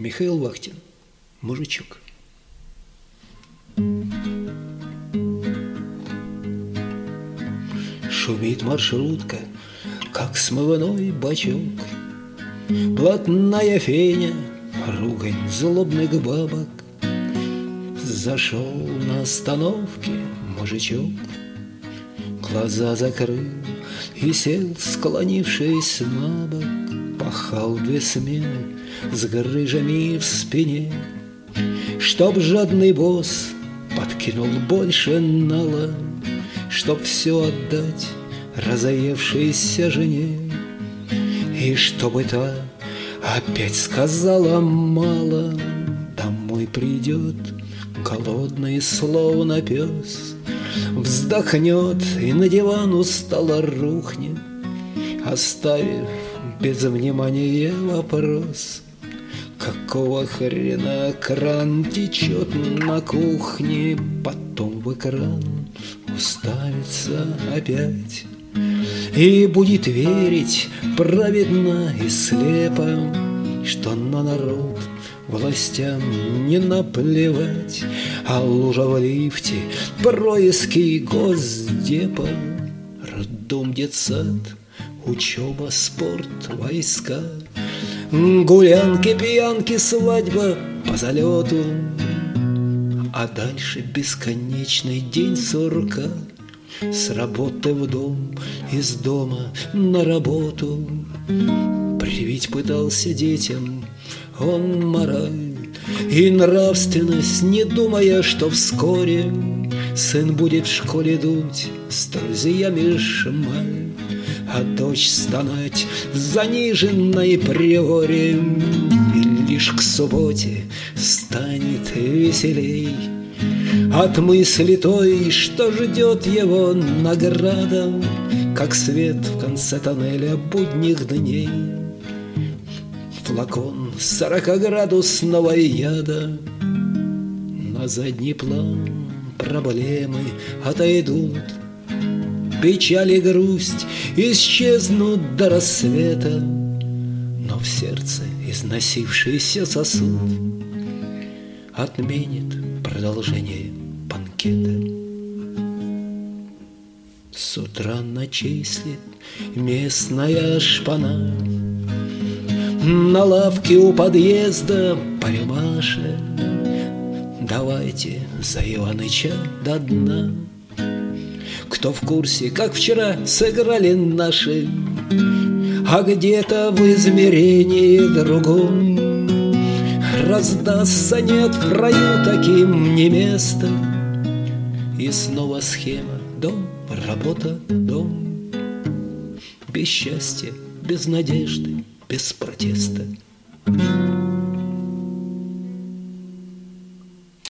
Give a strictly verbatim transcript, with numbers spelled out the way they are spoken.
Михаил Вахтин. Мужичок. Шумит маршрутка, как смывной бачок. Блатная феня, ругань злобных бабок. Зашел на остановке мужичок, глаза закрыл и сел, склонившись на бок. Пахал две смены с грыжами в спине, чтоб жадный босс подкинул больше нала, чтоб все отдать разоевшейся жене, и чтобы та опять сказала мало. Домой придет голодный, словно пес, вздохнет и на диван устало рухнет, оставив без внимания вопрос: какого хрена кран течет на кухне? Потом в экран уставится опять и будет верить праведно и слепо, что на народ властям не наплевать, а лужа в лифте, происки госдепа, роддом, детсад, учеба, спорт, войска, гулянки, пьянки, свадьба по залету, а дальше бесконечный день сурка. С работы в дом, из дома на работу. Привить пытался детям он мораль и нравственность, не думая, что вскоре сын будет в школе дуть с друзьями шмаль, а дочь стонать в заниженной приоре. И лишь к субботе станет веселей от мысли той, что ждет его награда, как свет в конце тоннеля будних дней. Флакон сорокаградусного яда, на задний план проблемы отойдут, печаль и грусть исчезнут до рассвета, но в сердце износившийся сосуд отменит продолжение банкета. С утра начислит местная шпана, на лавке у подъезда паримаша: давайте за Иваныча до дна. Кто в курсе, как вчера сыграли наши, а где-то в измерении другом раздастся: нет в раю таким не место. И снова схема: дом, работа, дом. Без счастья, без надежды, без протеста.